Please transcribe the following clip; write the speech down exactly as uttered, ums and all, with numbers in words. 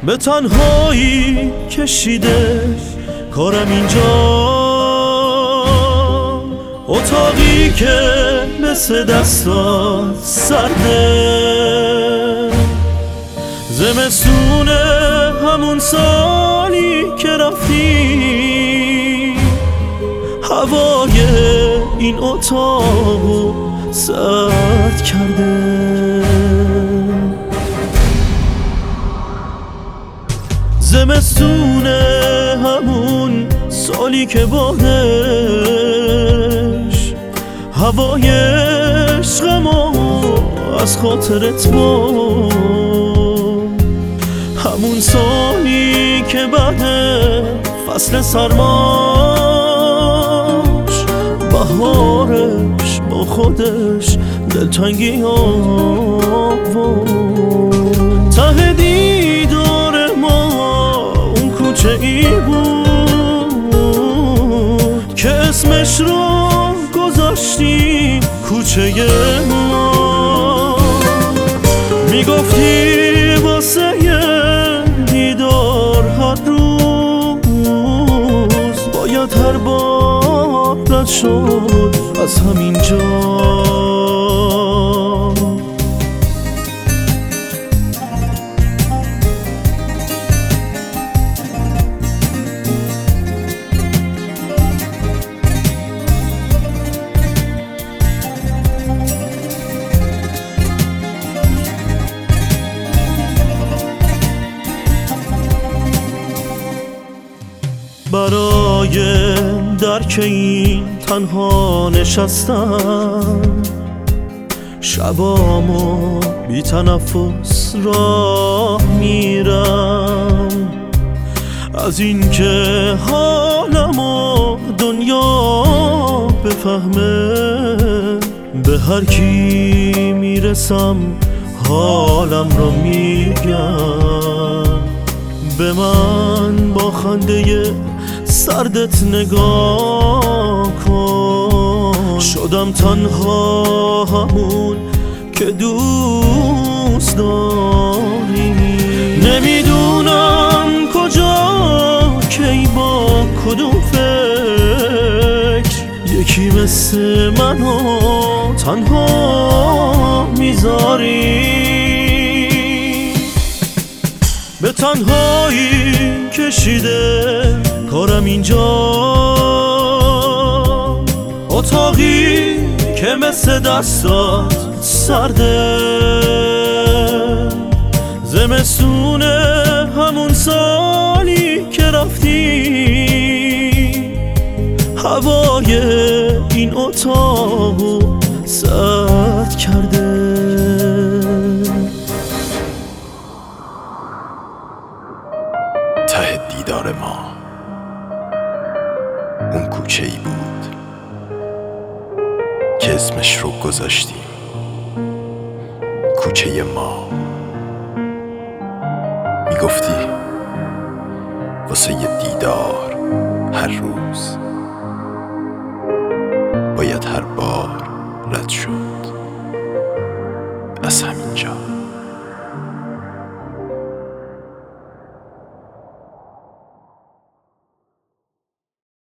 به تنهایی کشیده کارم اینجا، اتاقی که مثل دستات سرده، زمستونه همون سالی که رفتی، هوای این اتاقو سرد کرده. زمستونه همون سالی که بادش هوای عشقمو از خاطرت برد، همون سالی که بعد فصل سرماش بهارش با خودش دلتنگی آورد. ته دیدار ما اون کوچه ای بود که اسمش رو گذاشتیم کوچه ما. میگفتی واسه دیدار هر روز باید هر بار رد شد از همین جا. برای درک این تنها نشستم، شبامو بی تنفس راه میرم، از این که حالمو دنیا بفهمه، به هر کی میرسم حالم رو میگم. به من با خنده سردت نگاه کن، شدم تنها همون که دوست داری. نمیدونم کجا کی با کدوم فکر یکی مثل منو تنها میذاری. به تنهایی کشیده کارم اینجا، اتاقی که مثل دستات سرده، زمستونه همون سالی که رفتی، هوای این اتاقو سرد کرده. ته دیدار ما اون کوچه ای بود که اسمش رو گذاشتیم کوچه ما. میگفتی واسه یه دیدار هر روز باید هر بار رد شد